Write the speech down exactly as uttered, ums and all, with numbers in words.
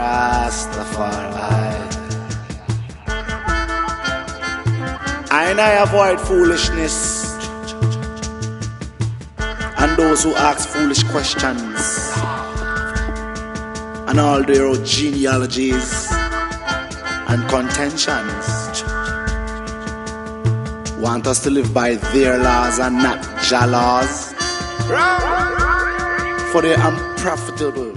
Rastafari. I and I avoid foolishness and those who ask foolish questions and all their genealogies and contentions. Want us to live by their laws and not Jah laws, for they are unprofitable